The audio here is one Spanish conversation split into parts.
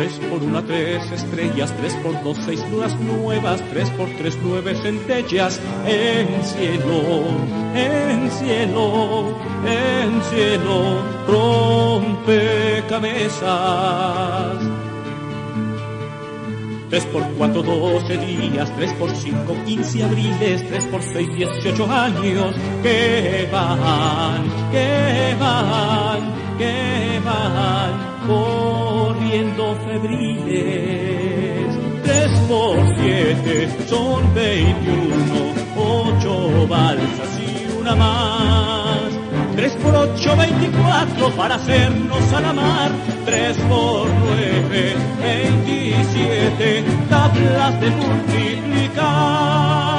3 por 1, 3 estrellas, 3 por 2, 6 lunas nuevas, 3 por 3, 9 centellas, en cielo, en cielo, en cielo, rompecabezas. 3 por 4, 12 días, 3 por 5, 15 abriles, 3 por 6, 18 años, que van, que van, que van, corriendo febriles. 3 por 7 son 21, 8 balsas y una más. 3 por 8, 24 para hacernos a la mar. 3 por 9, 27 tablas de multiplicar.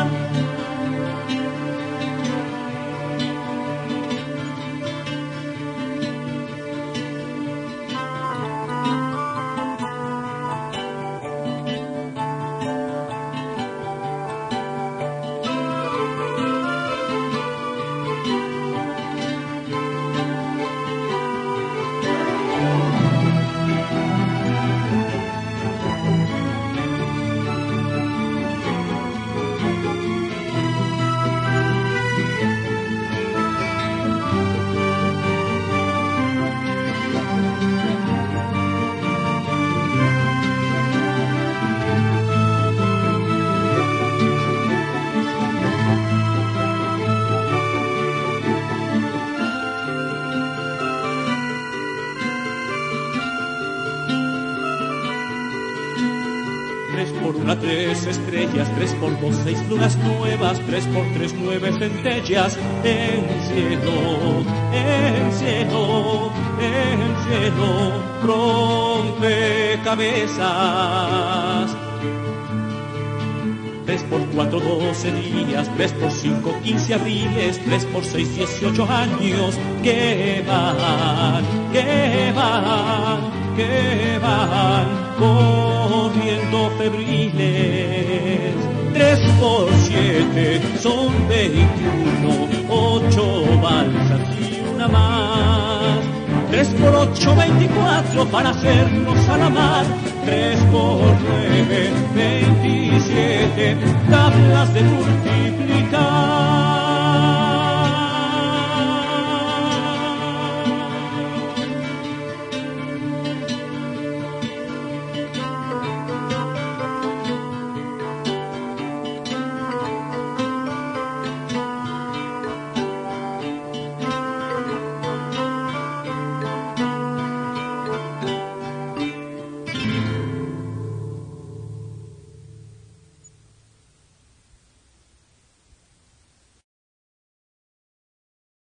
Por 1, 3 estrellas, 3 por 2, 6 lunas nuevas, 3 por 3, 9 centellas, en cielo, en cielo, en cielo, rompecabezas. 3 por 4, 12 días, 3 por 5, 15 abriles, 3 por 6, 18 años, que van, que van, que van, corriendo febriles. 3 por 7 son 21, 8 balsas y una más. 3 por 8, 24 para hacernos a la mar. 3 por 9, 27 tablas de multiplicar.